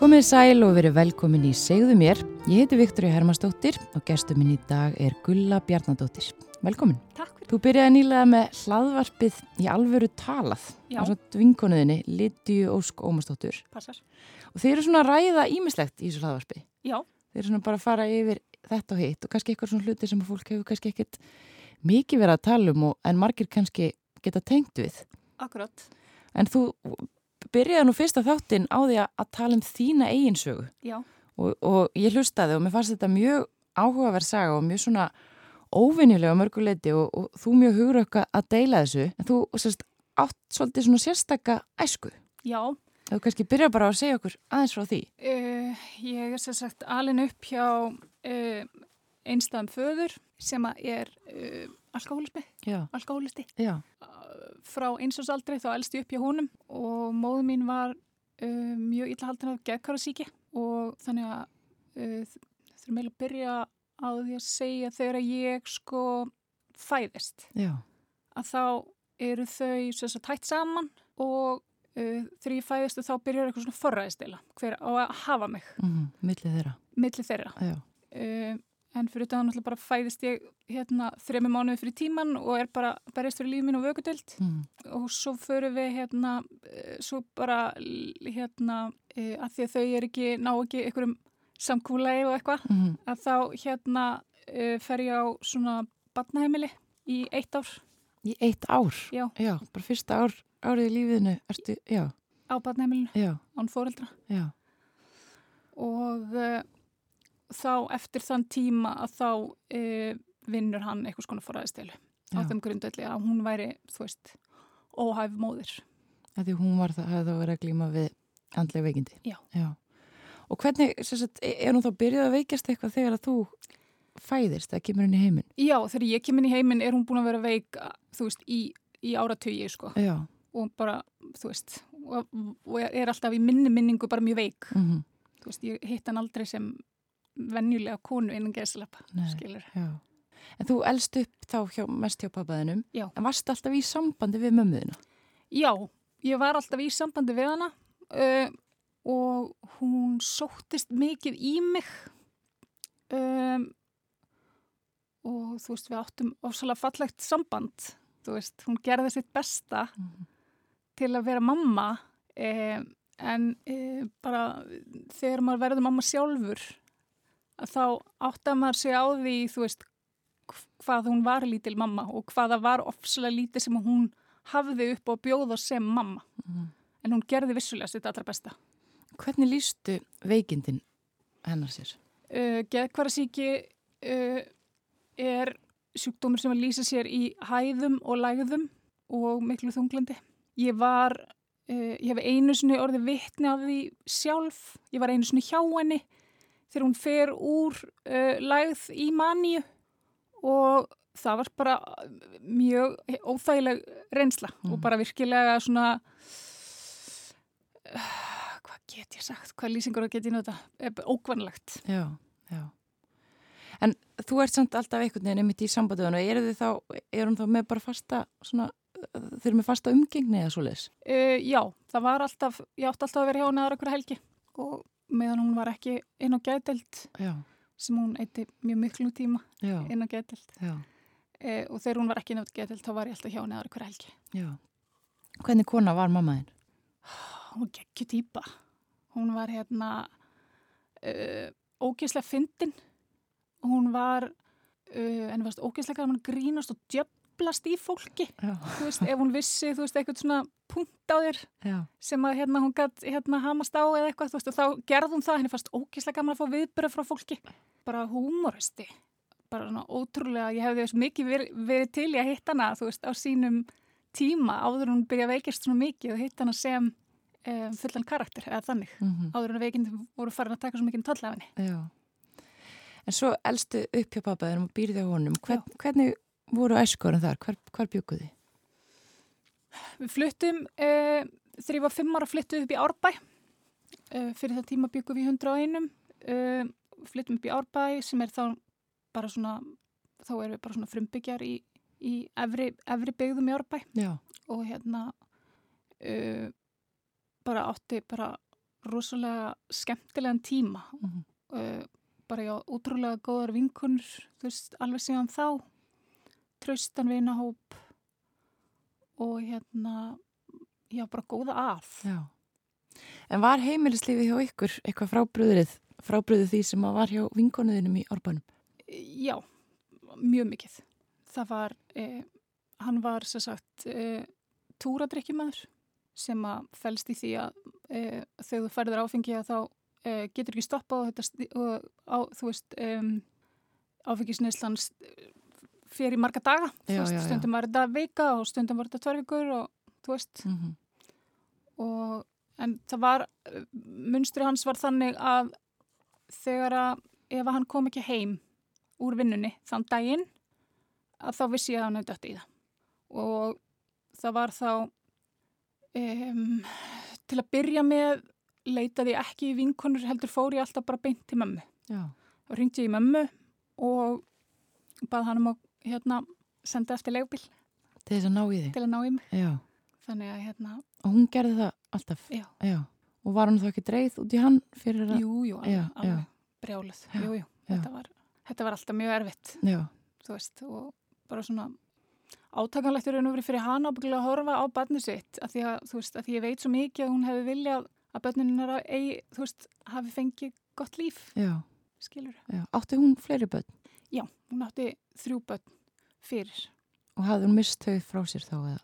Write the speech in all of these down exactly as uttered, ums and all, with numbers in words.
Komið sæl og verið velkomin í Segðu mér. Ég heiti Viktoría Hermannsdóttir og gestur minn í dag er Gulla Bjarnadóttir. Velkomin. Takk fyrir. Þú byrjaði nýlega með hlaðvarpið í alvöru talað. Já. Á svo vinkonuðinni, Lidíu Ósk Ómarsdóttur. Passar. Og þeir eru svona að ræða ýmislegt í þessu hlaðvarpi. Já. Þeir eru svona bara að fara yfir þetta og hitt og kannski eitthvað svona hluti sem fólk hefur kannski ekkert mikið verið að tala um og, en margir kannski geta tengt við. Akkurat. En þú byrjaði nú fyrsta þáttinn á því að tala um þína eiginsögu. Já. Og, og ég hlustaði og mér fannst þetta mjög áhugaverð saga og mjög svona óvinjulega mörguleiti og, og þú mjög hugrökk að deila þessu. En þú sérst, átt svolítið svona sérstaka æsku. Já. Þú kannski byrja bara að segja okkur aðeins frá því. Uh, ég er sem sagt alin upp hjá uh, einstæðum föður sem er uh, alkohólismi. Já. Alkohólisti. Já. Frá einsásaldri þá elst ég upp hjá honum og móður mín var uh, mjög illa haldin af geðhvarfasýki og þannig að uh, þurfum eiginlega að byrja á því að segja þegar ég sko fæðist. Já. Að þá eru þau sem sagt hætt saman og uh, þegar ég fæðist þá byrjar eitthvað svona forræðisdeila hver á að hafa mig. Mhm, milli þeirra. Milli þeirra. Já. Uh, en fyrir þetta náttúrulega bara fæðist ég hérna þremur mánuði fyrir tíman og er bara berjast fyrir líf mín og vökudeild Mhm. og svo förum við hérna uh, svo bara hérna uh, að því að þau er ekki ná ekki einhverjum samkúlagi og eitthvað Mhm. að þá hérna uh, fer ég á svona barnaheimili í eitt ár. Í eitt ár? Já. Já, bara fyrsta ár, árið í lífiðinu, ertu, já. Á barnaheimilinu. Já. Án foreldra. Já. Og uh, þá eftir þann tíma að þá uh, vinnur hann eitthvað svona forræðisdeilu á þeim grundvelli að hún væri, þú veist, óhæf móðir. Því hún var það, hefði þá verið að glíma við andlega veikindi. Já. Já. Og hvernig, sem sagt, er hún þá byrjuð að veikjast eitthvað þegar að þú fæðist, það kemur inn í heiminn? Já, þegar ég kemur inn í heiminn er hún búin að vera veik, þú veist, í, í áratugi, sko. Já. Og bara, þú veist, og, og er alltaf í minni minningu bara mjög veik. Mhm. Þú veist, ég hitt hann aldrei sem venjulega konu innan geðslappa, skilur. Já. En þú elst upp þá hjá, mest hjá pappaðinum. Já. En varst alltaf í sambandi við mömmuðina? Já, ég var alltaf í sambandi við hana uh, og hún sóttist mikið í mig um, og þú veist, við áttum ofsalega fallegt samband. Þú veist, hún gerði sitt besta Mhm. til að vera mamma um, en um, bara þegar maður verður mamma sjálfur að þá áttar maður sig á því, þú veist, hvað hún var lítil mamma og hvaða var ofsalega lítið sem hún hafði upp og bjóða sem mamma. Mhm. En hún gerði vissulega sitt allra besta. Hvernig lýstu veikindin hennar sér? Uh, Geðhvarfasýki uh, er sjúkdómur sem að lýsa sér í hæðum og lægðum og miklu þunglindi. Ég var, uh, ég hef einu sinni orðið vitni af því sjálf. Ég var einu sinni hjá henni þegar hún fer úr uh, lægð í maníu og það var bara mjög óþægileg reynsla Mhm. og bara virkilega svona, uh, hvað get ég sagt, hvað lýsingur get ég nota, ókvannlegt. Já, já. En þú ert samt alltaf einhvern veginn einmitt í sambandöðun og eru þið þá, er hún þá með bara fasta, svona, þeir eru með fasta umgengni eða svoleiðis? Uh, já, það var alltaf, ég átti alltaf að vera hjá henni aðra hverja helgi og meðan hún var ekki inn á geðdeild Já. sem hún eyti mjög miklu tíma Já. inn á geðdeild Já. uh, og þegar hún var ekki inn á geðdeild þá var ég alltaf hjá henni aðra hverja helgi. Já. Hvernig kona var mamma þín? Hún var geggju týpa. Hún var hérna uh, ógeðslega fyndin og hún var uh, en varst ógeðslega gaman að grínast og djöflast í fólki. Já. Þú veist, ef hún vissi, þú veist, eitthvað svona punkt á þér Já. sem að hérna hún gætt hérna hamast á eða eitthvað, þú veist, og þá gerði hún það, henni fannst ógeðslega gaman að fá viðbyrða frá fólki. Bara húmoristi. Bara svona ótrúlega, ég hefði þess mikið verið, verið til í að hitta hana, þú veist, á sínum tíma áður hún byrja að veikist svona mikið og hitta hana sem um, fullan karakter eða þannig. Mhm. Áður hún veikindi voru farin að taka svo mikið toll af henni. Já. En svo elstu upp hjá pappaðinum og býrði á honum. Hvern, hvernig voru æskuðurinn þar? Hvar, hvar bjugguð þið? Við fluttum, uh, þegar ég var fimm ára fluttum upp í Árbæ. Uh, fyrir það tíma byggum við hundrað og einum. Uh, fluttum upp í Árbæ sem er þá bara svona, þá erum við bara svona frumbyggjar í, í efri, efri byggðum í Árbæ. Já. Og hérna uh, bara átti bara rosalega skemmtilegan tíma. Mm -hmm. uh, bara já, útrúlega góðar vinkonur, þú veist, alveg síðan þá, traustan vinahóp og hérna, já, bara góða að. Já. En var heimilislífið hjá ykkur eitthvað frábrugðið, frábrugðið því sem að var hjá vinkonuðinum í Árbænum? Já, mjög mikið. Það var, eh, hann var sem sagt eh, túradrykkjumaður sem að felst í því að eh, þegar þú færður áfengi að þá eh, getur ekki stoppað og þetta, og, á, þú veist, um, áfengisneyslan fer í marga daga. Já, veist, já, já. stundum var þetta vika og stundum var þetta tvær vikur og þú veist. Mm -hmm. Og, en það var, munstri hans var þannig að þegar að ef hann kom ekki heim úr vinnunni þann daginn að þá vissi ég að hann hefði dött í það. Og það var þá um, til að byrja með leitaði ég ekki í vinkonur, heldur fór ég alltaf bara beint til mömmu. Já. Og hringdi ég í mömmu og bað hann um að hérna, senda eftir leigubíl. Til þess að ná í þig? Til að ná í mig. Já. Þannig að hérna... Og hún gerði það alltaf? Já. Já. Og var hún þá ekki dreið út í hann fyrir að... Jú, jú, alveg, já, alveg já. brjáluð. Já, Jú, jú, já. þetta var, þetta var alltaf mjög erfitt. Já. Þú veist, og bara svona átakanlegt er raun og verið fyrir hana ábyggilega að horfa á barnið sitt af því að, þú veist, að því ég veit svo mikið að hún hefði viljað að börnin hennar eigi, þú veist, hafi fengið gott líf. Já. Skilur. Já. Átti hún fleiri börn? Já, hún átti þrjú börn fyrir. Og hafði hún mist þau frá sér þá eða?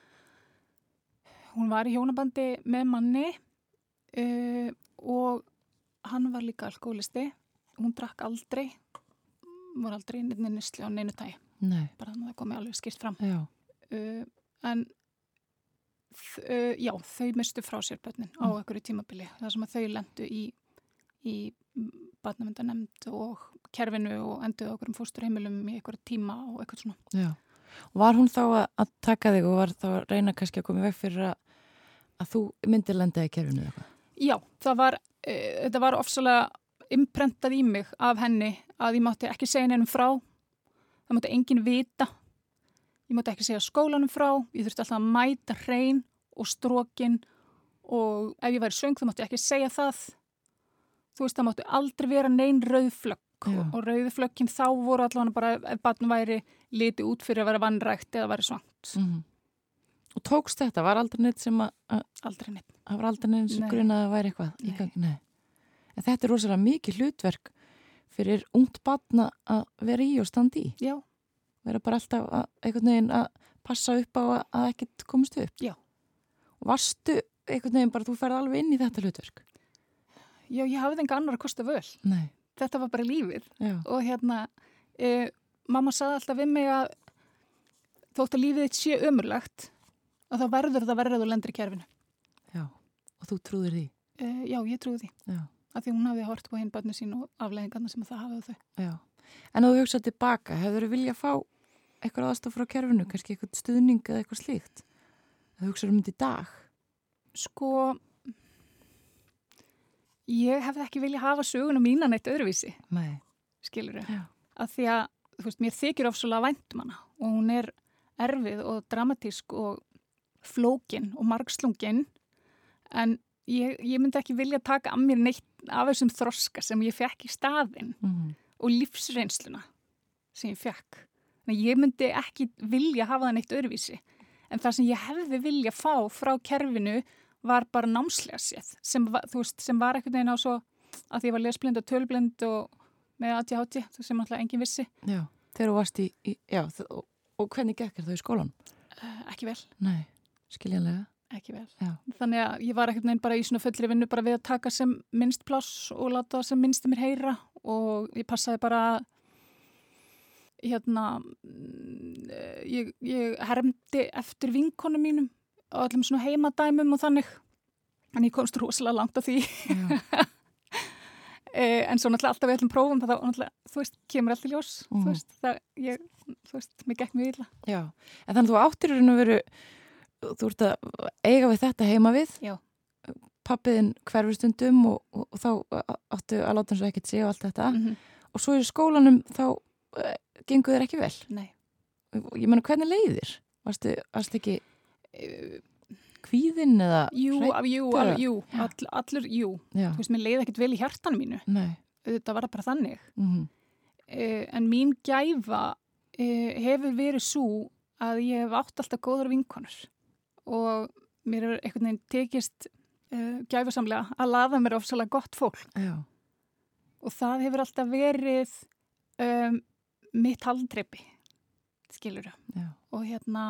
Hún var í hjónabandi með manni uh, og hann var líka alkoholisti. Hún drakk aldrei, var aldrei neitt neyslu á neinu tagi. Nei. Bara þannig að það komi alveg skýrt fram. Já. Uh, en uh, já, þau mistu frá sér börnin á Mm. einhverju tímabili. Það sem að þau lendu í, í barnaverndarnefnd og kerfinu og enduðu á einhverjum fósturheimilum í einhverju tíma og eitthvað svona. Já. Og var hún þá að, að taka þig og var þá að reyna kannski að koma í veg fyrir að, að þú myndir lenda í kerfinu eða eitthvað? Já, það var, uh, þetta var ofsalega imprentað í mig af henni að ég mátti ekki segja neinum frá. Það mátti enginn vita. Ég mátti ekki segja skólanum frá. Ég þurfti alltaf að mæta hrein og strókin og ef ég væri söng þá mátti ég ekki segja það. Þú veist, það mátti aldrei vera nein rauðflögg og, og rauðflöggin þá voru allavega bara ef barn væri litið út fyrir að vera vannrægt eða væri svangt. Mm -hmm. Og tókst þetta? Var aldrei neitt sem að... að aldrei neitt. Það var aldrei neitt sem grunaði að væri eitthvað? Nei. Gang, nei. En þetta er rosalega mikið hlutverk fyrir ungt barn að vera í og standa í. Já. Vera bara alltaf að, einhvern veginn að passa upp á að, að ekkert komist upp. Já. Og varstu einhvern veginn bara, þú ferði alveg inn í þetta hlutverk? Já, ég hafði enga annar að kosta völ. Nei. Þetta var bara lífið. Já. Og hérna, e, mamma sagði alltaf við mig að þótt að lífið þitt sé ömurlegt, að þá verður það verður að þú lendir í kerfinu. Já, og þú trúðir því? E, já, ég trúði því. Já. Af því hún hafði hort på hinn barni sín og afleiðingarna sem það hafði þau. Já. En að þú hugsaði tilbaka, hefur þú viljað fá eitthvað aðstoð frá kerfinu, kannski eitthvað stuðning eða eitthvað slíkt? Það hugsaður um þetta í dag? Sko, ég hefði ekki viljað hafa sögunum mína neitt öðruvísi. Nei. Skilur þau? Já. Af því að, þú veist, mér þykir ofsólega vænt um hana og hún er erfið og dramatísk og flókin og margslungin en ég, ég myndi ekki vilja taka að mér neitt af þessum þroska sem ég fekk í staðinn Mm -hmm. og lífsreynsluna sem ég fekk. Þannig ég myndi ekki vilja hafa það neitt öðruvísi. En það sem ég hefði vilja fá frá kerfinu var bara námslega séð sem, þú veist, sem var einhvern veginn á svo að því ég var lesblind og tölblind og með A D H D sem alltaf enginn vissi. Já, þegar þú varst í, í já, og, og hvernig gekk þér þá í skólan? Uh, ekki vel. Nei, skiljanlega. Ekki vel. Já. Þannig að ég var einhvern veginn bara í svona fullri vinnu bara við að taka sem minnst pláss og láta það sem minnst mér heyra og ég passaði bara hérna ég, ég hermdi eftir vinkonum mínum á öllum svona heimadæmum og þannig en ég komst rosalega langt af því en svo náttúrulega alltaf við öllum prófum þá náttúrulega, þú veist, kemur allt í ljós mm. þú veist, það, ég, þú veist, mér gekk mjög illa. Já, en þannig að þú áttir að veru þú ert að eiga við þetta heima við. Já. Pappiðinn hverfur stundum og, og, og þá áttu að láta hans og ekkert sé og allt þetta. Mm -hmm. Og svo í skólanum þá uh, gengur þér ekki vel. Nei. Ég meina, hvernig leiðir? Varstu, varstu ekki... kvíðinn eða Jú, hrædd jú, eða- alveg, jú, all, allur, jú. Já, Þú veist, mér leiði ekkert vel í hjartanu mínu. nei. Þetta var bara þannig. Mhm. Uh, en mín gæfa uh, hefur verið svo að ég hef átt alltaf góðar vinkonur og mér hefur einhvern veginn tekist uh, gæfasamlega að laða mér ofsalega gott fólk Já, og það hefur alltaf verið um, mitt haldreipi, skilur já, og hérna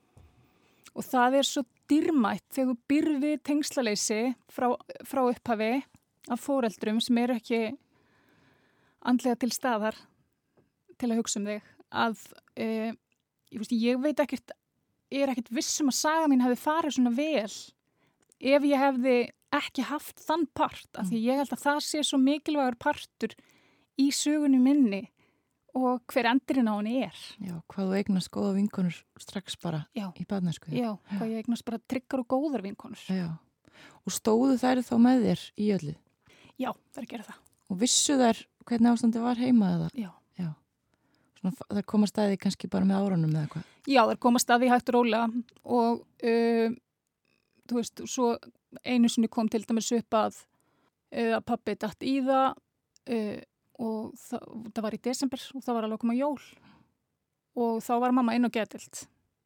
og það er svo dýrmætt þegar þú býrð við tengslaleysi frá, frá upphafi af foreldrum sem eru ekki andlega til staðar til að hugsa um þig að e, ég, veist, ég veit ekkert ég er ekkert vissum að saga mín hefði farið svona vel ef ég hefði ekki haft þann part af því ég held að það sé svo mikilvægur partur í sögunni minni og hver endurinn á henni er. já, hvað þú eignast góða vinkonur strax bara Já. í barnæsku. Já, hvað ég eignast bara tryggar og góðar vinkonur. Já, og stóðu þær þá með þér í öllu? Já, það er að gera það. Og vissu þær hvernig ástandi var heima eða? Já. Já. Svona, þær koma staði kannski bara með árunum eða hvað? Já, þær koma staði hægt og rólega og uh, þú veist, svo einu sinni kom til dæmis upp að, uh, að pabbi datt í það uh, og það, það var í desember og það var alveg að koma jól og þá var mamma inn á geðdeild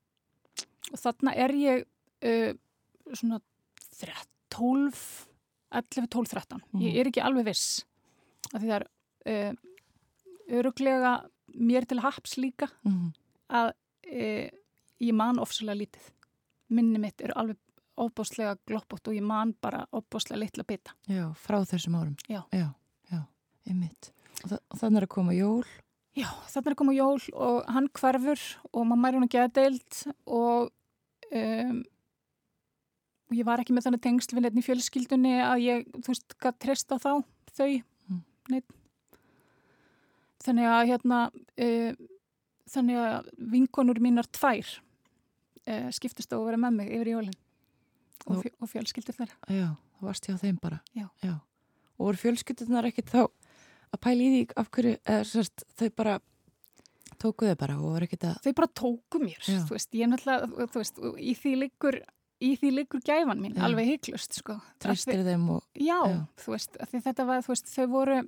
og þarna er ég uh, svona tólf, ellefu, tólf, þrettán. Mm. Ég er ekki alveg viss af því það er uh, öruglega mér til haps líka Mm. að uh, ég man ofsalega lítið. Minni mitt er alveg ofbáslega gloppótt og ég man bara ofbáslega litla bita. Já, frá þessum árum. Já. Já, já, einmitt. Og, þa og þannig er að koma jól. Já, þannig er að koma jól og hann hverfur og mamma er hún að geðdeild og um, ég var ekki með þannig tengsl við neitt í fjölskyldunni að ég, þú veist, gætt treyst á þá, þau, Mm. neitt. Þannig að hérna, uh, þannig að vinkonur mínar tvær uh, skiptist á að vera með mig yfir jólinn og, fjö og fjölskyldur þeirra. Já, þú varst hjá þeim bara. Já. Já. Og voru fjölskyldunar ekkert þá að pæla í því af hverju, eða sérst, þau bara tóku þau bara og voru ekkert að... Þau bara tóku mér, Já. þú veist, ég náttúrulega, þú veist, í því liggur, í því liggur gæfan mín, Já. alveg hygglust, sko. Treystir þeim og... Já, Já. þú veist, af því þetta var, þú veist, þau voru,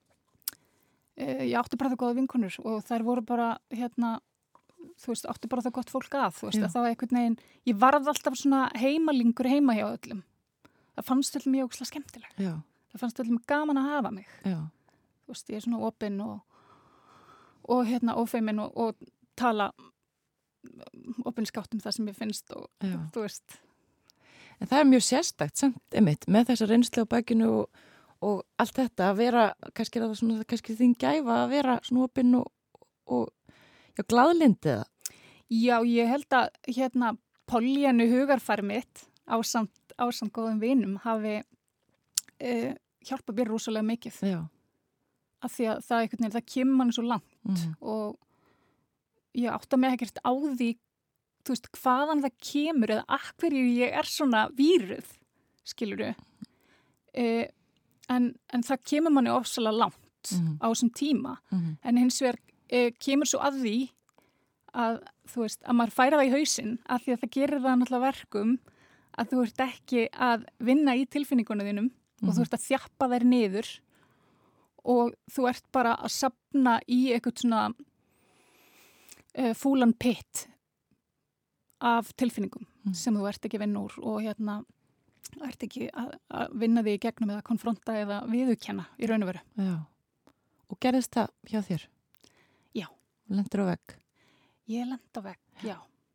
uh, ég átti bara það góða vinkonur og þær voru bara, hérna, þú veist, átti bara það gott fólk að, þú veist, Já. að það var einhvern veginn, ég varð alltaf svona heimalingur heima hjá öllum. Það fannst öllum mjög ókslega skemmtileg. Já, Það fannst öllum gaman að hafa mig. já, Þú veist, ég er svona opinn og, og hérna, ófeimin og, og tala opinskátt um það sem ég finnst og, já. þú veist, En það er mjög sérstakt samt, einmitt, með þessa reynslu á bækinu og, og allt þetta að vera, kannski er það svona, kannski þín gæfa að vera svona opinn og, og já, glaðlyndi eða? já, ég held að hérna Pollyanu hugarfæri mitt ásamt, ásamt góðum vinum hafi uh, hjálpað mér rosalega mikið Já. af því að það, einhvern veginn, það kemur manni svo langt Mm. og ég átta mig ekkert á því þú veist, hvaðan það kemur eða af hverju ég er svona víruð, skilurðu. Uh, en, en það kemur manni ofsalega langt Mhm. á þessum tíma. Mhm. En hins vegar uh, kemur svo að því að, þú veist, að maður færa það í hausinn af því að það gerir það náttúrulega verkum að þú ert ekki að vinna í tilfinningunum þínum og þú ert að þjappa þær niður og þú ert bara að safna í eitthvað svona uh, fúlan pitt af tilfinningum Mm. sem þú ert ekki að vinna úr og hérna ert ekki að, að vinna því í gegnum eða konfronta eða viðurkenna í raun og veru. Já. Og gerðist það hjá þér? Já. Lendir á vegg? Ég lenda vekk, já.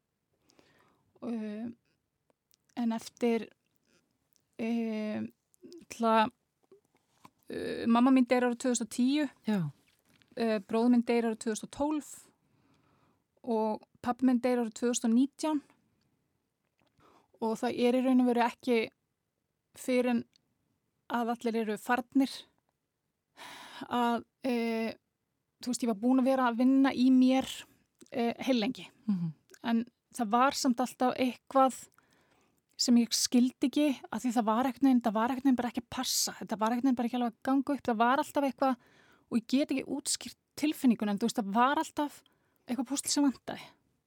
Uh, en eftir uh, tla, uh, mamma mín deyr ára tvö þúsund og tíu, Já. uh, bróður minn deyr ára tvö þúsund og tólf og pappi minn deyr ára tvö þúsund og nítján og það er í raun og veru ekki fyrir en að allir eru farnir að uh, þú veist, ég var búin að vera að vinna í mér uh, heilengi. Mm. En það var samt alltaf eitthvað sem ég skildi ekki að því það var ekkert neginn, það var ekkert neginn bara ekki að passa, þetta var ekkert neginn bara ekki alveg að ganga upp, það var alltaf eitthvað og ég get ekki útskýrt tilfinningun en þú veist, það var alltaf eitthvað púsl sem vantaði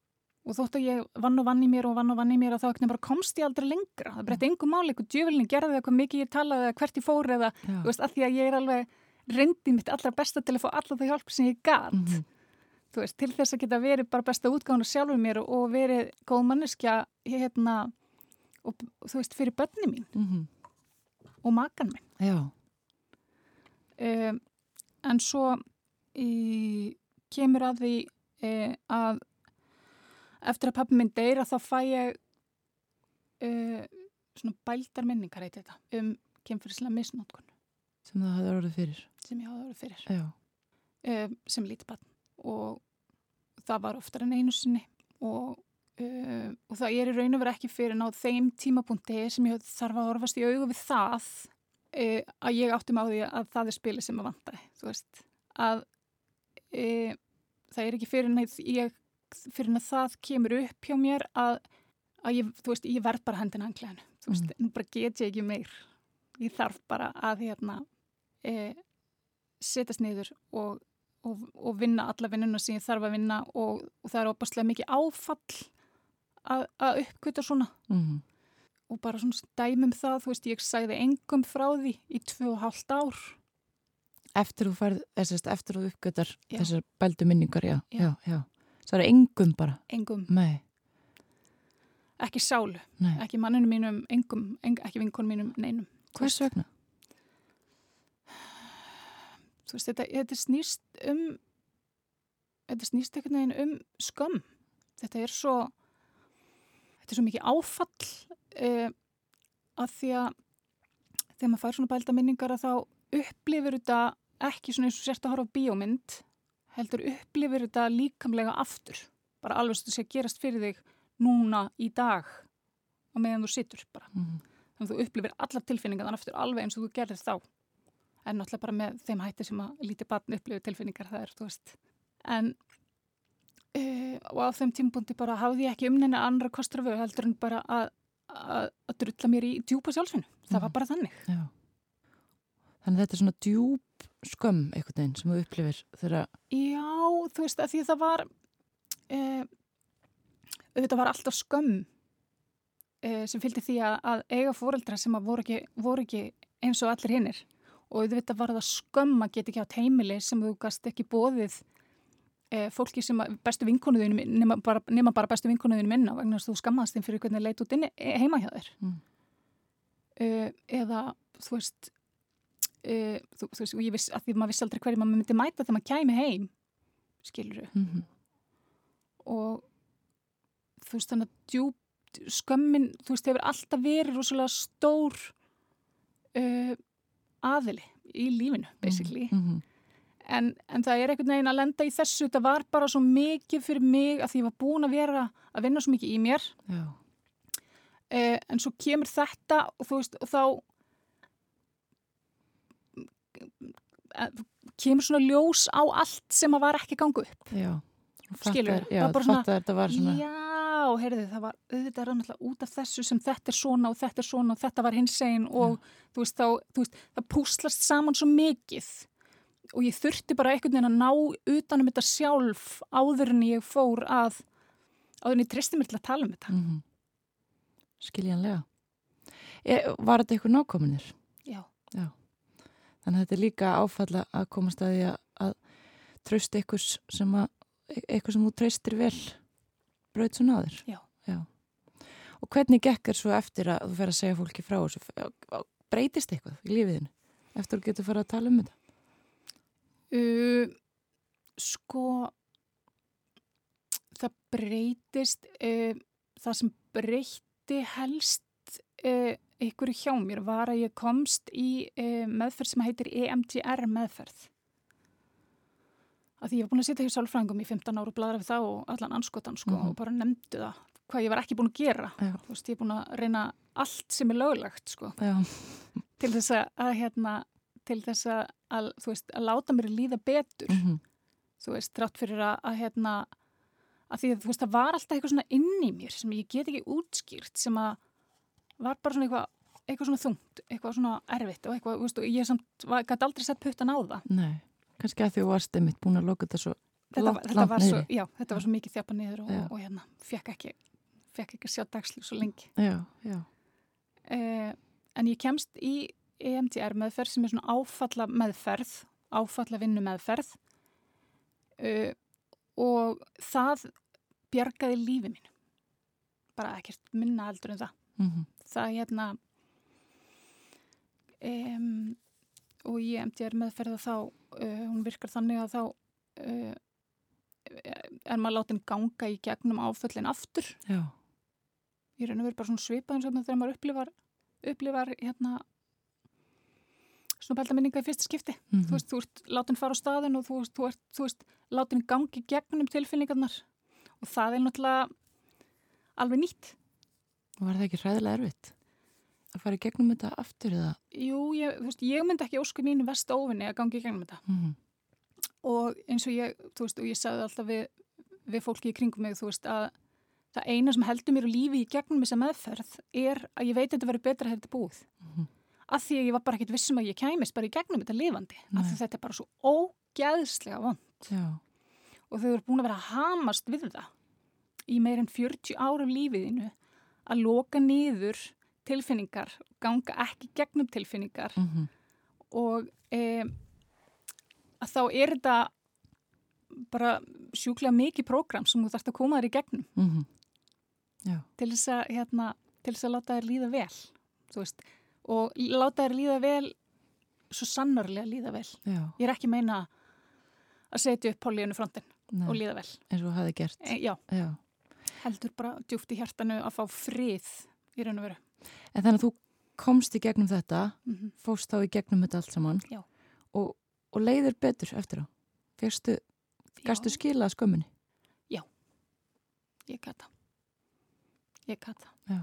og þótt að ég vann og vann í mér og vann og vann í mér að þá ekki bara komst ég aldrei lengra. Það breytti engum máli, eitthvað djöfulinn gerði eða hvað mikið ég talaði eða hvert ég fór eða, þú veist, að því að ég er alveg reyndi mitt allra besta til að fá alla það hjálp sem ég gat. Mm-hmm. Þú veist, til þess að geta verið bara besta útgáðan sjálfur mér og, og verið góð manneskja, hérna, og þú veist, fyrir börni mín mm-hmm. og makan minn. Já. Um, en svo í, kemur að því e, að eftir að pabbi minn deyr að þá fæ ég uh, svona bældar minningar heiti þetta um kynferðislega misnotkun. Sem það hafði orðið fyrir. Sem ég hafði orðið fyrir. Já. Uh, sem lítið barn og það var oftar en einu sinni og, uh, og það er í raun og veru ekki fyrir ná þeim tímapunkti sem ég þarf að horfast í augu við það uh, að ég átti mig á því að það er spilið sem að vantaði. Þú veist, að uh, það er ekki fyrir neitt ég fyrir að það kemur upp hjá mér að, að ég, þú veist, ég verð bara hendina anklæðinu, þú veist, mm. nú bara get ég ekki meir. Ég þarf bara að hérna e, setjast niður og, og, og vinna alla vinnuna sem ég þarf að vinna og, og það er óbærslega mikið áfall að, að uppgöta svona mm. og bara svona dæmum það, þú veist, ég sagði engum frá því í tvö og hálft ár. Eftir þú færð, eftir þú uppgötar já. Þessar bældu minningar, já, já, já. já. Það er engum bara? Engum. Nei. Ekki sálu. Nei. Ekki manninu mínum, engum, eng, ekki vinkonum mínum, neinum. Hvers vegna? Þú veist, þetta, þetta snýst um, þetta snýst einhvern veginn um skömm. Þetta er svo, þetta er svo mikið áfall uh, að því að þegar maður fær svona bælda minningar að þá upplifir þetta ekki svona eins og sért að horfa á bíómynd, heldur upplifir þetta líkamlega aftur. Bara alveg sem þú sé að gerast fyrir þig núna í dag á meðan þú situr bara. Mm. Þannig að þú upplifir allar tilfinningar aftur alveg eins og þú gerir þá. En náttúrulega bara með þeim hætti sem að lítið barn upplifir tilfinningar það er, þú veist. En uh, og á þeim tímapunkti bara hafði ég ekki um neina annara kostur af heldur en bara að, að, að drulla mér í djúpa sjálfsvinnu. Það mm. var bara þannig. Já. Þannig að þetta er svona djúp skömm einhvern veginn sem þú upplifir þegar... Já, þú veist, að því það var eh, þetta var alltaf skömm eh, sem fylgdi því að, að eiga foreldra sem að voru ekki, voru ekki eins og allir hinnir og þetta var það skömm að geta ekki átt heimili sem þú gast ekki boðið eh, fólki sem að bestu vinkonuðinu nema bara, nema bara bestu vinkonuðinu minna vegna þess að þú skammaðast þeim fyrir hvernig leit út inni, heima hjá þér mm. eh, eða þú veist Uh, þú, þú veist, og ég viss að því maður viss aldrei hverju maður myndi mæta þegar maður kæmi heim skilur þau mm-hmm. og þú veist þannig að djúp skömmin, þú veist, hefur alltaf verið rosalega stór uh, aðili í lífinu basically mm-hmm. en, en það er einhvern veginn að lenda í þessu, þetta var bara svo mikið fyrir mig að því ég var búin að vera að vinna svo mikið í mér uh, en svo kemur þetta og þú veist, og þá kemur svona ljós á allt sem að var ekki gangu upp. Já. Skilur, já, það var bara svona, þetta var svona... Já, heyrðu, það var auðvitað er náttúrulega út af þessu sem þetta er svona og þetta er svona og þetta var hinsegin og ja. þú veist, þá, þú veist, það púslast saman svo mikið og ég þurfti bara einhvern veginn að ná utanum þetta sjálf áður en ég fór að áður en ég treysti mér til að tala um þetta. Mm-hmm. Skiljanlega. E, var þetta eitthvað nákominir? Já. Já. Þannig að þetta er líka áfalla að komast að því að, að trausta eitthvað sem að, eitthvað sem þú treystir vel braut svona á þér. Já. Já. Og hvernig gekk er svo eftir að þú fer að segja fólki frá þessu? Breytist eitthvað í lífiðinu eftir að þú getur fara að tala um þetta? Uh, sko, það breytist, uh, það sem breyti helst uh, einhverju hjá mér var að ég komst í e, meðferð sem heitir E M D R meðferð. Að því ég var búin að sitja hjá sálfræðingum í fimmtán ára og bladra við það og allan anskotan sko, mm-hmm. og bara nefndu það hvað ég var ekki búin að gera. Já. Þú veist, ég er búin að reyna allt sem er löglegt sko. til þess að, að hérna, til þess að, að þú veist, að láta mér líða betur. Mm-hmm. Þú veist, trátt fyrir að, að hérna, að því að þú veist, það var alltaf eitthvað svona inn í mér sem ég get ekki útskýrt sem að var bara svona eitthvað, eitthvað svona þungt, eitthvað svona erfitt og eitthvað, þú veist, og ég samt, gæti aldrei sett puttan á það. Nei, kannski að því þú varst einmitt búin að loka þetta svo þetta, langt, var, þetta, langt var svo, niðri. já, þetta var svo mikið þjapa niður og, Já. og hérna, fekk ekki, fekk ekki að sjá dagslu svo lengi. Já, já. Eh, en ég kemst í E M D R meðferð sem er svona áfalla meðferð, áfalla vinnu meðferð eh, og það bjargaði lífi mín. Bara ekkert minna heldur en það. Mm-hmm. Það hérna um, og í E M D R meðferða þá, uh, hún virkar þannig að þá uh, er maður látin ganga í gegnum áföllin aftur. Já. Ég raun og verið bara svona svipað eins og þegar maður upplifar, upplifar hérna svona bældaminninga í fyrsta skipti. Mm-hmm. Þú veist, þú ert látin fara á staðin og þú veist, þú ert, þú veist, látin gangi gegnum tilfinningarnar og það er náttúrulega alveg nýtt. Og var það ekki hræðilega erfitt að fara í gegnum þetta aftur eða? Jú, ég, þú veist, ég myndi ekki óska mínu versta óvinni að gangi í gegnum þetta. Mm-hmm. Og eins og ég, þú veist, og ég sagði alltaf við, við fólki í kringum mig, þú veist, að það eina sem heldur mér á lífi í gegnum þessa meðferð er að ég veit að þetta verður betra þegar þetta er búið. Mm-hmm. Af því að ég var bara ekkert vissum að ég kæmist bara í gegnum þetta lifandi. Nei. Af því þetta er bara svo ógeðslega vond. Já. Og þau eru búin að vera að hamast við það í meir en fjörutíu árum lífiðinu að loka niður tilfinningar, ganga ekki gegnum tilfinningar Mm-hmm. og e, að þá er þetta bara sjúklega mikið prógram sem þú þarfst að koma þér í gegnum Mm-hmm. Já. til þess að, hérna, til þess að láta þér líða vel, þú veist, og láta þér líða vel, svo sannarlega líða vel. Já. Ég er ekki meina að setja upp Polly unni frontin Nei. og líða vel. Eins og hafði gert. E, já, Já. heldur bara djúpt í hjartanu að fá frið í raun og veru. En þannig að þú komst í gegnum þetta, Mm-hmm. fórst þá í gegnum þetta allt saman. Já. Og, og leiðir betur eftir á. Fyrstu, gastu skilað skömminni? Ég gata. Ég gata. Já.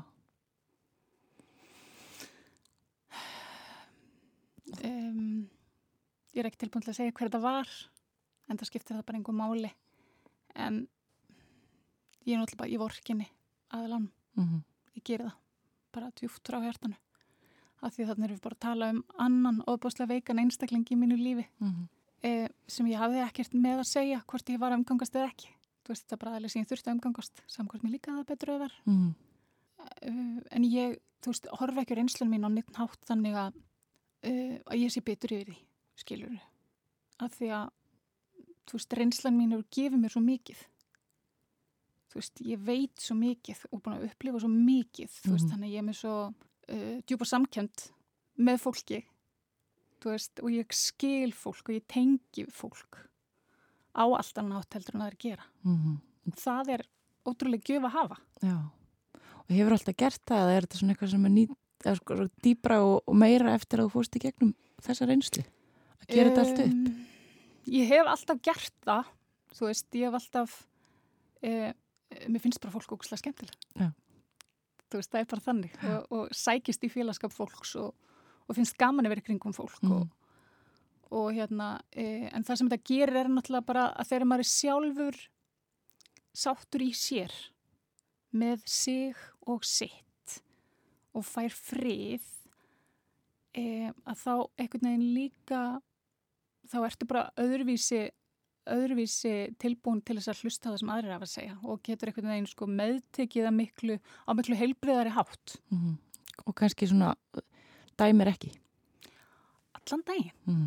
Um, ég er ekki tilbúin til að segja hver það var, en það skiptir það bara einhver máli. En ég er náttúrulega bara í vorkinni aðalanum. Mm-hmm. Ég geri það bara djúpt frá hjartanu. Af því þannig erum við bara að tala um annan ofboðslega veikan einstakling í mínu lífi Mm-hmm. eh, sem ég hafði ekkert með að segja hvort ég var að umgangast eða ekki. Þú veist, það er bara aðeins sem ég þurfti að umgangast saman hvort mér líka það betur öðvar. Mm-hmm. Uh, en ég, þú veist, horfa ekki á reynslun mín á nýtt hátt þannig að, uh, að ég sé betur yfir því, skilur. Af því að, þú veist, reynslan mín hefur gefið mér svo mikið. Þú veist, ég veit svo mikið og búin að upplifa svo mikið, mm-hmm. þú veist, þannig að ég er með svo uh, djúpa samkennd með fólki, þú veist, og ég skil fólk og ég tengi fólk á allt annað hátt heldur en það er að gera. Mm-hmm. Það er ótrúlega gjöf að hafa. Já. Og hefur alltaf gert það eða er þetta svona eitthvað sem er nýtt, eða sko dýbra og, og meira eftir að þú fórst í gegnum þessa reynslu? Að gera um, þetta allt upp? Um, ég hef alltaf gert það, þú veist, ég hef alltaf, eh, mér finnst bara fólk ógeðslega skemmtilega. Já. Þú veist, það er bara þannig og, og sækist í félagskap fólks og, og finnst gaman að vera í kringum fólk mm. og, og hérna, eh, en það sem þetta gerir er náttúrulega bara að þegar maður er sjálfur sáttur í sér með sig og sitt og fær frið e, að þá einhvern veginn líka þá ertu bara öðruvísi öðruvísi tilbúin til þess að hlusta það sem aðrir hafa að segja og getur einhvern veginn sko meðtekið að miklu, á miklu heilbrigðari hátt. Mm-hmm. Og kannski svona dæmir ekki? Allan daginn. Mm-hmm.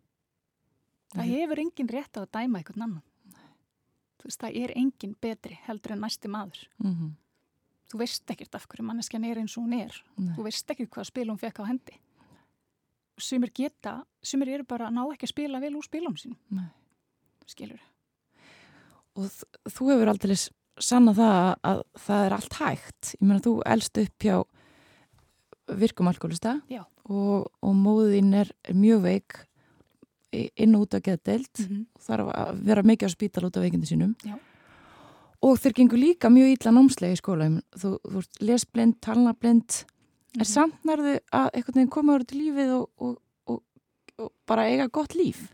Það hefur engin rétt á að dæma einhvern annan. Þú veist, það er engin betri heldur en næsti maður. Mm-hmm. Þú veist ekkert af hverju manneskjan er eins og hún er. Nei. Þú veist ekkert hvað spil hún fekk á hendi. Og sumir geta, sumir eru bara að ná ekki að spila vel úr spilum sínum. Nei. Skilur. Og þú hefur aldrei sannað það að, að það er allt hægt. Ég meina, þú elst upp hjá virkum alkoholista og, og móðin er, er mjög veik inn og út á geðdeild mm-hmm. og þarf að vera mikið á spítal út á veikindi sínum. Já. Og þeir gengur líka mjög illa námslega í skóla. Þú, þú ert lesblind, talnablind, mm-hmm. er samt nærðu að einhvern veginn koma úr til lífið og, og, og, og bara eiga gott líf?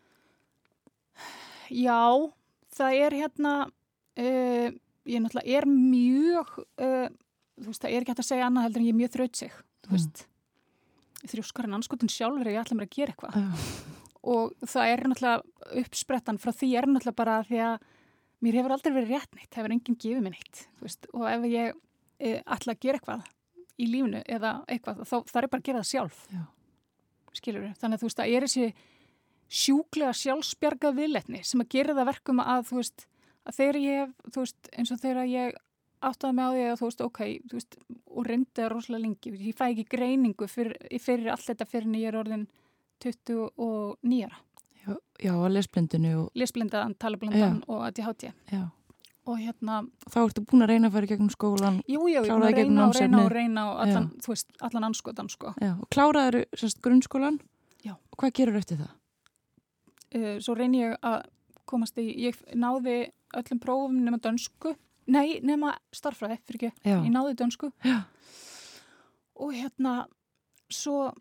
Já, það er hérna, uh, ég náttúrulega er mjög, uh, þú veist, það er ekki hægt að segja annað heldur en ég er mjög þrautsig, þú veist. Mm. Þrjóskar en anskotin sjálfur er ég ætla mér að gera eitthvað. Uh. og það er náttúrulega uppsprettan frá því er náttúrulega bara því að mér hefur aldrei verið rétt neitt, hefur enginn gefið mér neitt, þú veist, og ef ég e, ætla að gera eitthvað í lífinu eða eitthvað, þá þarf ég bara að gera það sjálf. Já. Skilur við, þannig að þú veist, það er þessi sjúklega sjálfsbjarga viðleitni sem að gera það verkum að, þú veist, að þegar ég, þú veist, eins og þegar ég áttaði mig á því að, þú veist, ok, þú veist, og reyndi það rosalega lengi, ég fæ ekki greiningu fyrir, fyrir allt þetta fyrir en ég er orðin tuttugu og níu ára. Já, já, og lesblindinu og... Lesblindaðan, talablindaðan og A D H D. Já. Og hérna... Þá ertu búin að reyna að fara í gegnum skólan? Jú, já, ég er búin að reyna og reyna og reyna og allan, já. Þú veist, allan anskotan, sko. Já, og kláraður sérst grunnskólan? Já. Og hvað gerur eftir það? Uh, svo reyni ég að komast í, ég náði öllum prófum nema dönsku. Nei, nema starffræði, fyrir ekki. Já. Ég náði dönsku. Já. Og hérna, svo...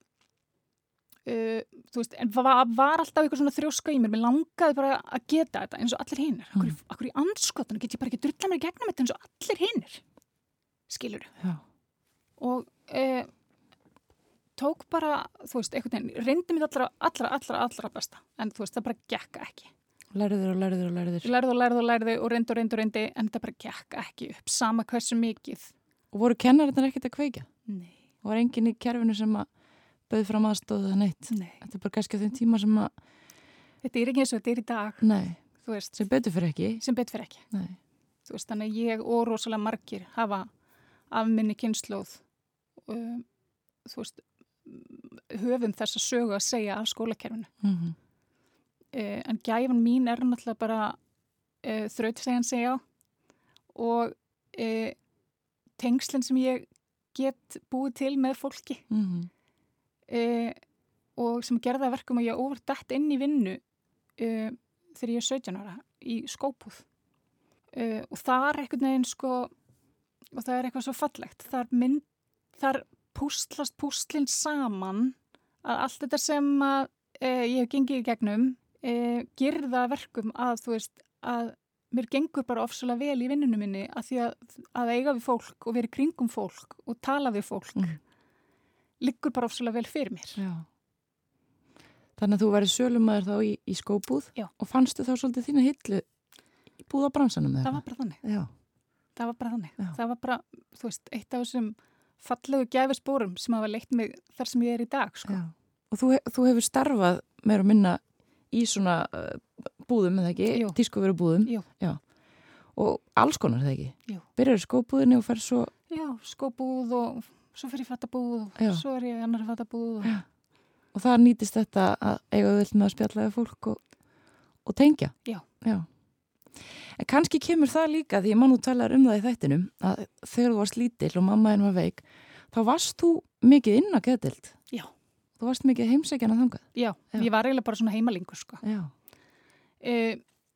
Uh, þú veist, en var, var alltaf eitthvað svona þrjóska í mér, mér langaði bara að geta þetta eins og allir hinir, akkur, mm. akkur í andskotanu get ég bara ekki drulla mér gegnum þetta eins og allir hinir, skilur Já. Og uh, tók bara, þú veist, einhvern veginn reyndi mér allra, allra, allra, allra besta en þú veist, það bara gekk ekki Lærður og lærður og lærður Lærði og lærði og lærði og reyndi og reyndi og reyndi en það bara gekk ekki upp, sama hversu mikið Og voru kennararnir ekkert að kveikja? Nei Og var enginn í kerfinu sem að bauð fram aðstóðu það neitt. Nei. Þetta er bara kannski á þeim tíma sem að... Þetta er ekki eins og þetta er í dag. Nei. Þú veist. Sem betur fyrir ekki. Sem betur fyrir ekki. Nei. Þú veist, þannig að ég og rosalega margir hafa af minni kynnslóð um, þú veist, höfum þessa sögu að segja af skólakerfinu. Mm-hmm. Uh, en gæfan mín er náttúrulega bara uh, þrautsegjan segja og uh, tengslinn sem ég get búið til með fólki. Mhm. Uh, og sem gerði að verkum að ég óvart dætt inn í vinnu uh, þegar ég er sautján ára í skópúð uh, og það er einhvern veginn sko og það er eitthvað svo fallegt þar, mynd, þar púslast púslinn saman að allt þetta sem að uh, ég hef gengið í gegnum uh, gerir það að verkum að þú veist að mér gengur bara ofsalega vel í vinnunum minni að því að, að eiga við fólk og vera í kringum fólk og tala við fólk mm. liggur bara ofsalega vel fyrir mér. Já. Þannig að þú værið sölumæður þá í, í skóbúð Já. Og fannstu þá svolítið þína hillu í búðabransanum? Það var bara þannig. Já. Það var bara þannig. Já. Það var bara, þú veist, eitt af þessum fallegu gæfispórum sem hafa leitt mig þar sem ég er í dag, sko. Já. Og þú, þú hefur starfað meira og minna í svona uh, búðum, eða ekki? Jú. Tískuveru búðum? Jú. Já. Og alls konar, eða ekki? Jú. Byrjar í skóbúðinni og fer svo... Já, skóbúð og svo fer ég fattabúð og Já. Svo er ég annar fattabúð og... Já. Og það nýtist þetta að eiga auðvitað með að spjallaði fólk og, og tengja. Já. Já. En kannski kemur það líka, því ég man nú talaður um það í þættinum, að þegar þú varst lítill og mamma henn var veik, þá varst þú mikið inn á geðdeild. Já. Þú varst mikið heimsækjana þangað. Já, Já. Ég var eiginlega bara svona heimalingur, sko. Já. Uh,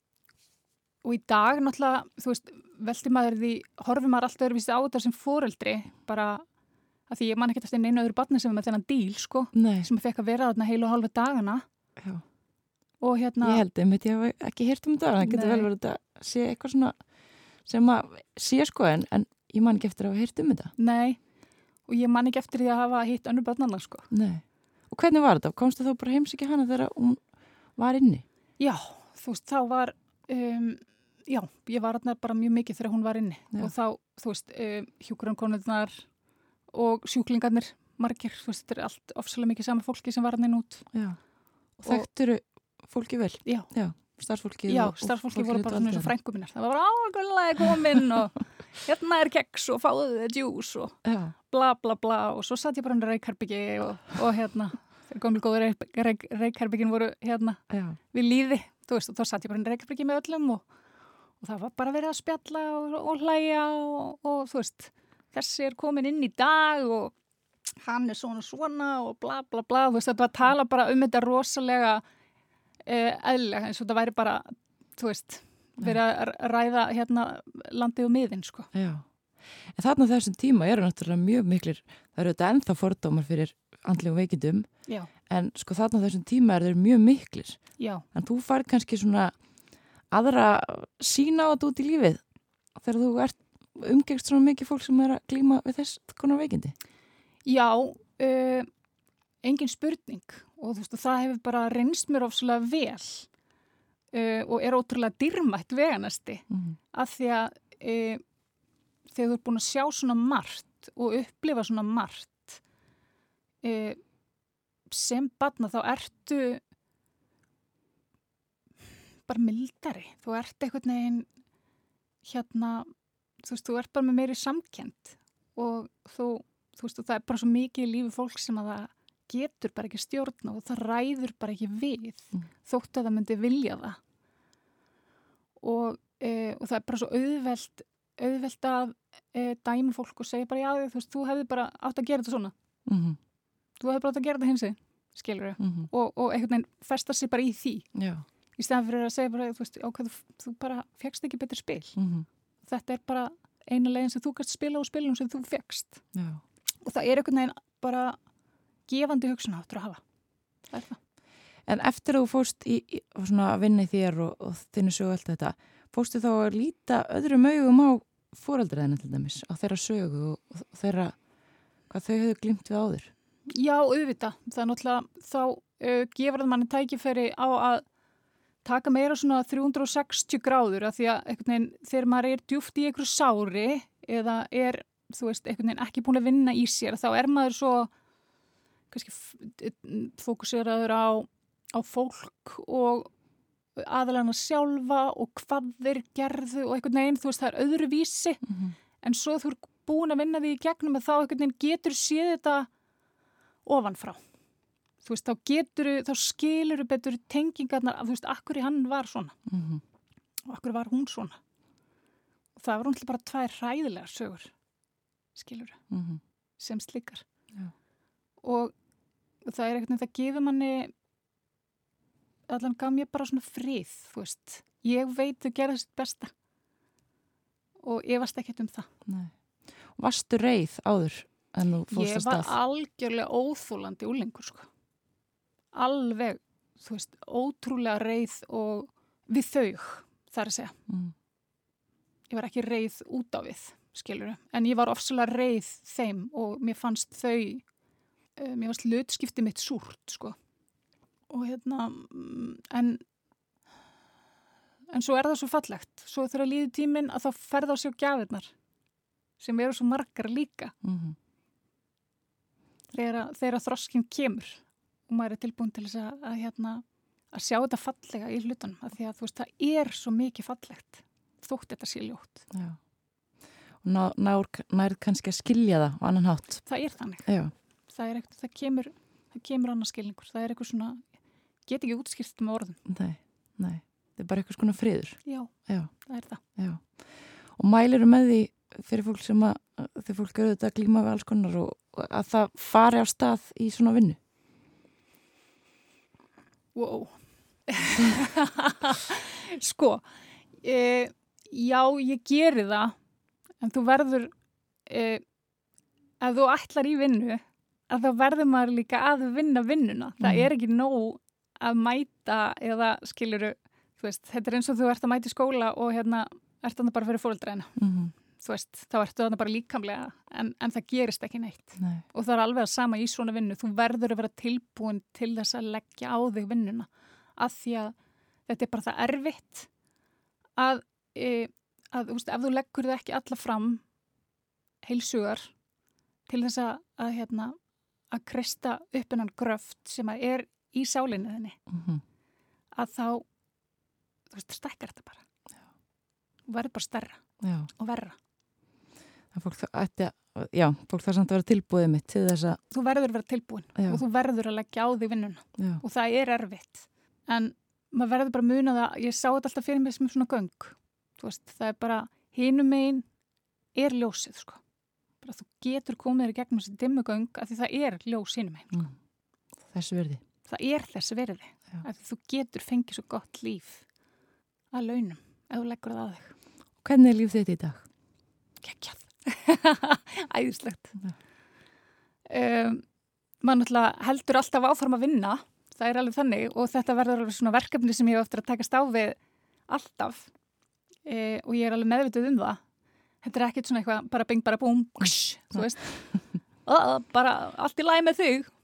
og í dag náttúrulega, þú veist, velti maður því, horfi maður alltaf öðruvísi á þetta sem foreldri, bara... að því ég man ekki eftir einu öðru barni sem er með þennan díl, sko, Nei. Sem fekk að vera þarna heilu og hálfa dagana. Já. Og hérna... Ég held einmitt, ég hef ekki heyrt um þetta, það getur vel verið að sé eitthvað svona sem að sé sko, en, en ég man ekki eftir að hafa heyrt um þetta. Nei, og ég man ekki eftir því að hafa hitt önnur barnanna, sko. Nei. Og hvernig var þetta? Komstu þá bara heimsækja hana þegar hún var inni? Já, þú veist, þá var, um, já, ég var þarna bara mjög mikið þegar hún var inni. Já. Og þá, þú veist, um, hjúkrunarkonurnar og sjúklingarnir margir, þú veist, þetta er allt ofsalega mikið sama fólki sem var hann inn út. Já, og þekkturu fólki vel? Já. Já, starfsfólki? Já, starfsfólki voru bara svona eins og frænku minnar. Það var bara ágæðlega komin og hérna er keks og fáðu þið djús og Já. Bla bla bla og svo satt ég bara hann reykherbyggi og, og hérna, þegar komil góður reyk, reyk, reykherbyggin voru hérna Já. Við líði, þú veist, og þá satt ég bara hann reykherbyggi með öllum og, og það var bara verið að spjalla og, og hlæja og, og þú veist, þessi er komin inn í dag og hann er svona svona og bla bla bla, þú veist, þetta var að tala bara um þetta rosalega eh, eðlilega, eins og þetta væri bara, þú veist, verið að ræða hérna landið og miðinn, sko. Já, en þarna þessum tíma eru náttúrulega mjög miklir, það eru þetta ennþá fordómar fyrir andlegum veikindum, Já. En sko þarna þessum tíma eru þeir mjög miklir. Já. En þú fær kannski svona aðra sína á þetta út í lífið þegar þú ert umgengst svona mikið fólk sem er að glíma við þess konar veikindi? Já, uh, engin spurning og þú veist, og það hefur bara reynst mér ofslega vel uh, og er ótrúlega dýrmætt veganesti Mm. af því að uh, þegar þú ert búin að sjá svona margt og upplifa svona margt uh, sem barna þá ertu bara mildari. Þú ert einhvern veginn hérna, þú veist, þú ert bara með meiri samkennd og þú, þú veist, og það er bara svo mikið í lífi fólk sem að það getur bara ekki stjórna og það ræður bara ekki við Mm. þótt að það myndi vilja það. Og, e, og það er bara svo auðvelt, auðvelt að e, dæma fólk og segja bara, já, þú veist, þú hefði bara átt að gera þetta svona. Mm. Þú hefði bara átt að gera þetta hinsið, skilur þau. Mm. Og, og einhvern veginn festa sig bara í því. Já. Í stæðan fyrir að segja bara, þú veist, ákveð, þú, þú bara fegst ekki betur spil. Mm. Þetta er bara eina leiðin sem þú kannst spila og spilum sem þú fegst. Já. Og það er einhvern veginn bara gefandi hugsunaháttur að hafa. Það er það. En eftir að þú fórst í, í svona að vinna í þér og, og þinnu sögu allt þetta, fórstu þá að líta öðrum augum á foreldræðina til dæmis, á þeirra sögu og, og þeirra, hvað þau hefðu glímt við áður? Já, auðvitað. Það er náttúrulega, þá uh, gefur það manni tækifæri á að taka meira svona þrjú hundruð sextíu gráður af því að einhvern veginn þegar maður er djúpt í einhverju sári eða er, þú veist, einhvern veginn ekki búin að vinna í sér, þá er maður svo kannski fókuseraður á, á fólk og aðalana sjálfa og hvað þeir gerðu og einhvern veginn, þú veist, það er öðru vísi Mm -hmm. en svo þú er búin að vinna því í gegnum að þá einhvern veginn getur séð þetta ofanfrá. Þú veist, þá getur, þá skilur betur tengingarnar, þú veist, akkur í hann var svona Mm -hmm. og akkur var hún svona. Og það var náttúrulega bara tvær hræðilegar sögur, skilur, Mm -hmm. sem slíkar. Já. Og það er eitthvað, það gefur manni, allan gaf mér bara svona frið, þú veist. Ég veit þau gera þess besta og ég varst ekkert um það. Nei. Varstu reið áður en þú fórst að Ég stað? var algjörlega óþólandi úlingur, sko. Alveg, þú veist, ótrúlega reið og við þau, það er að segja. Mm. Ég var ekki reið út á við, skilur. En ég var ofsalega reið þeim og mér fannst þau, uh, mér fannst hlutskipti mitt súrt, sko. Og hérna, en, en svo er það svo fallegt. Svo þegar líði tíminn að þá ferða á sig gjafirnar, sem eru svo margar líka. Mm -hmm. Þegar, þegar þroskinn kemur og maður er tilbúin til þess að, að, hérna, að sjá þetta fallega í hlutunum. Af því að þú veist, það er svo mikið fallegt þótt þetta sé ljótt. Já. Og ná, nár, nær kannski að skilja það á annan hátt. Það er þannig. Já. Það er eitthvað, það kemur, það kemur annars skilningur. Það er eitthvað svona, get ekki útskýrt með orðum. Nei, nei. Það er bara eitthvað svona friður. Já, Já. það er það. Já. Og mæliru með því fyrir fólk sem að, þegar fólk eru þetta að glíma við alls konar og, og að það fari á stað í svona vinnu? Wow. Sko, e, já, ég geri það, en þú verður, e, ef þú ætlar í vinnu, að þá verður maður líka að vinna vinnuna. Það Mhm. er ekki nóg að mæta eða skiluru, þú veist, þetta er eins og þú ert að mæta í skóla og hérna, ert þarna bara fyrir fóreldræðina. Mm -hmm. Þú veist, þá ertu þarna bara líkamlega, en, en það gerist ekki neitt. Nei. Og það er alveg að sama í svona vinnu. Þú verður að vera tilbúin til þess að leggja á þig vinnuna. Af því að þetta er bara það erfitt að, e, að þú veist, ef þú leggur þið ekki alla fram heilsugar til þess að, að, hérna, að kreista upp innan gröft sem að er í sálinni þinni, Mm -hmm. að þá, þú veist, stækkar þetta bara. Þú verður bara stærra Já. og verra. Það fólk það ætti að, já, fólk það samt að vera tilbúið mitt til þess að, Þú verður að vera tilbúin Já. og þú verður að leggja á þig vinnuna. já, Og það er erfitt. En maður verður bara að muna það, ég sá þetta alltaf fyrir mig sem svona göng. Þú veist, það er bara, hinum megin er ljósið, sko. Bara þú getur komið þér í gegnum þessi dimmu göng af því það er ljós hinum megin. mm. þessu verði. Það er þessi verði. Já. Af því þú getur fengið svo gott líf að launum, ef þú leggur það að þig. Hvernig er líf þetta í dag? Kekjað. Æðislegt. Já. Um, maður náttúrulega heldur alltaf áfram að vinna. Það er alveg þannig og þetta verður alveg svona verkefni sem ég hef eftir að takast á við alltaf e, og ég er alveg meðvituð um það. Þetta er ekkert svona eitthvað bara bing, bara búm, ksh, þú veist. Ó, bara allt í lagi með þig.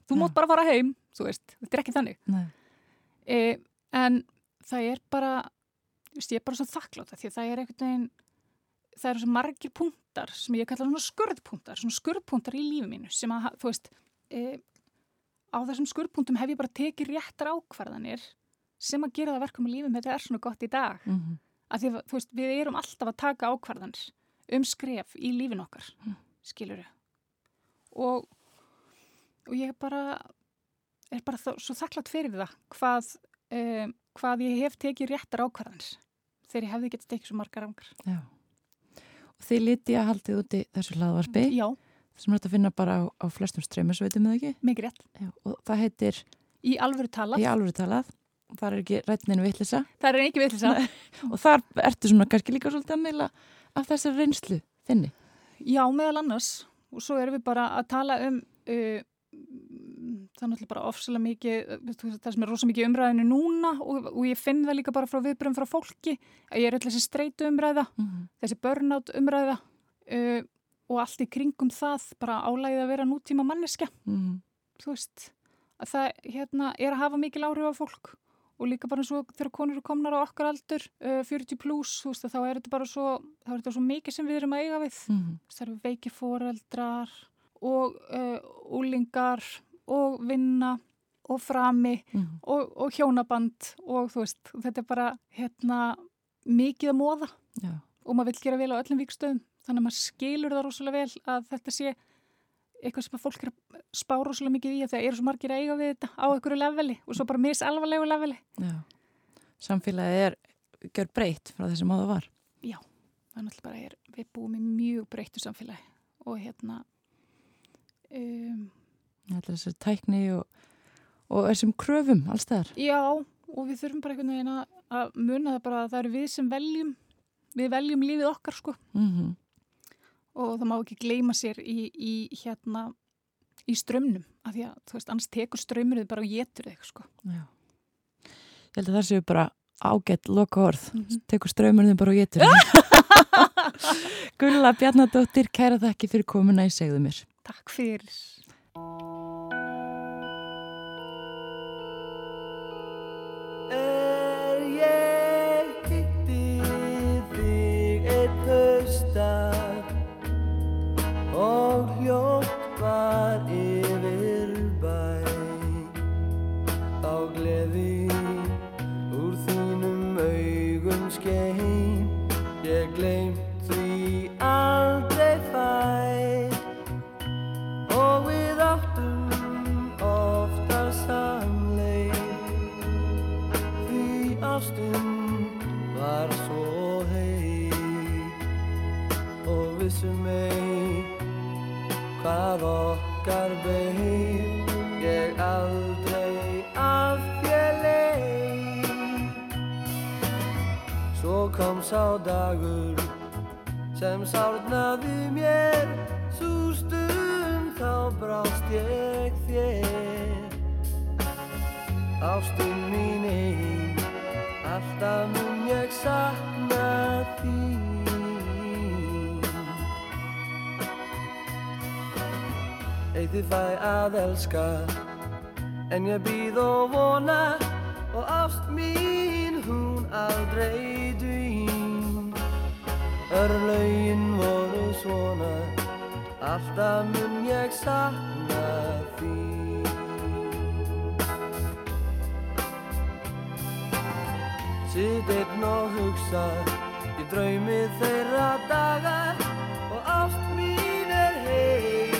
þú Já. mátt bara fara heim, þú veist, þetta er ekki þannig. Nei. E, en það er bara, þú veist, ég er bara svo þakklátt því að það er einhvern veginn, það eru svo margir punktar sem ég kalla svona skurðpunktar, svona skurðpunktar í lífi mínu sem að, þú veist, e, á þessum skurðpunktum hef ég bara tekið réttar ákvarðanir sem að gera það verkum í lífum, þetta er svona gott í dag. Mm-hmm. Að því að, þú veist, við erum alltaf að taka ákvarðanir um skref í lífin okkar, mm. skilur við. Og, og ég bara, er bara þó, svo þakklátt fyrir það hvað, um, hvað ég hef tekið réttar ákvarðanir þegar ég hefði getið tekið svo margar ángar. Já. Og þið Lydía haldið úti þessu hlaðvarpi. Já. Sem er hægt að finna bara á, á flestum streymisveitum, eða ekki? Mikið rétt. Já. Og það heitir? Í alvöru talað. Í alvöru talað. Það er ekki rætnin vitleysa. Það er ekki vitleysa. Og þar ertu svona kannski líka svolítið að meila af þessari reynslu þinni. Já, meðal annars. Og svo erum við bara að tala um uh, það er náttúrulega bara ofsalega mikið, það sem er rosa mikið umræðinu núna og, og ég finn það líka bara frá viðbröðum frá fólki að ég er alltaf þessi streitu umræða, mm-hmm. þessi burnout umræða uh, og allt í kringum það bara álægið að vera nútíma manneskja. Mm-hmm. Þú veist, að það hérna, er að hafa mikil áhrif á fólk. Og líka bara svo þegar konur eru komnar á okkar aldur, uh, fjörutíu pluss, þú veist, þá er þetta bara svo, þá er þetta svo mikið sem við erum að eiga við. Mm-hmm. Það eru veiki foreldrar og uh, úlingar og vinna og frami mm-hmm. og, og hjónaband og þú veist, þetta er bara hérna mikið að móða. Já. Og maður vill gera vel á öllum víkstöðum. Þannig að maður skilur það rosalega vel að þetta sé eitthvað sem að fólk er að spá rosalega mikið í að það eru svo margir að eiga við þetta á einhverju leveli og svo bara misalvarlegu leveli. Já. Samfélagið er gjör breytt frá þessum að það var. Já, það er náttúrulega bara, er, við búum í mjög breyttu samfélagi og hérna um, þetta er þessi tækni og, og þessum kröfum alls þar. Já, og við þurfum bara einhvern veginn að, að muna það bara að það eru við sem veljum, við veljum lífið okkar sko. Mhm. Og það má ekki gleyma sér í, í hérna í strömmnum, af því að þú veist, annars tekur strömmurinn bara og getur þig sko. Já. Ég held að það séu bara ágætt loka orð, mm-hmm. tekur strömmurinn bara og getur þig. Gulla Bjarnadóttir, kæra þakki fyrir komuna í Segðu mér. Takk fyrir. Er ég hitti þig einn haustdag og hljótt var yfir bæ, þá gleði úr þínum augum skein, ég gleymt því aldrei fæ, og við áttum ofta samleið, því ástin var svo heit, og vissum ei hvað okkar beið, ég aldrei af þér leið. Svo kom sá dagur sem sárnaði mér, sú stund þá brást ég þér. Ástin mín ein, alltaf mun ég sakna þín. Þið fæ að elska, en ég bíð og vona, og ást mín hún aldrei dvín. Örlögin voru svona, alltaf mun ég sakna þín. Sitt einn og hugsa, ég draumi þeirra daga, og ást mín er heit.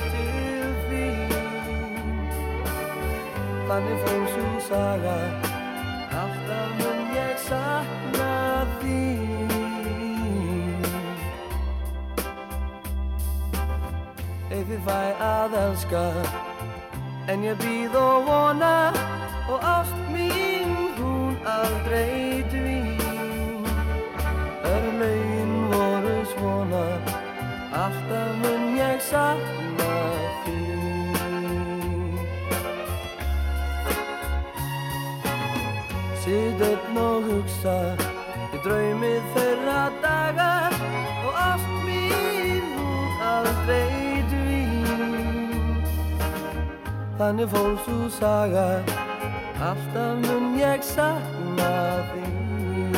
Þannig fór sú saga, alltaf mun ég sakna þín. Ef ég fæ að elska, en ég bíð og vona, og ást mín hún aldrei dvín. Örlögin voru svona, alltaf mun ég sakna þín. Sitt einn og hugsa, ég draumi þeirra daga, og ást mín hún aldrei dvín. þannig fór sú saga alltaf mun ég sakna þín